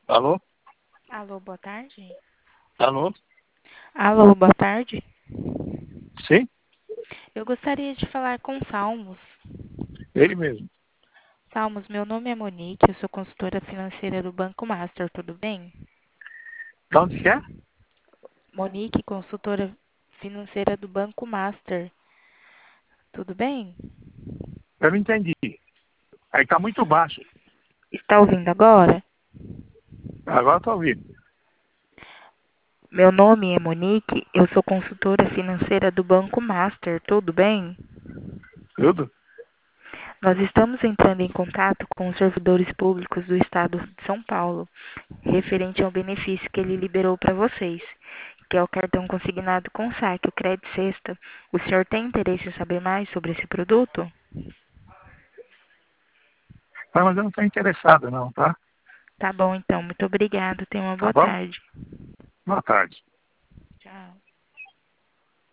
Alô? Alô, boa tarde. Alô? Alô, boa tarde. Sim? Eu gostaria de falar com Salmos. Ele mesmo. Salmos, meu nome é Monique, eu sou consultora financeira do Banco Master, tudo bem? De onde que é? Monique, consultora financeira do Banco Master, tudo bem? Eu não entendi. Aí tá muito baixo. Está ouvindo agora? Agora eu tô ouvindo. Meu nome é Monique, eu sou consultora financeira do Banco Master, tudo bem? Tudo? Nós estamos entrando em contato com os servidores públicos do Estado de São Paulo, referente ao benefício que ele liberou para vocês, que é o cartão consignado com saque, o Credit Sexta. O senhor tem interesse em saber mais sobre esse produto? Ah, mas eu não tô interessado não, tá? Tá bom, então. Muito obrigada. Tenha uma Tá boa bom? tarde. Boa tarde. Tchau.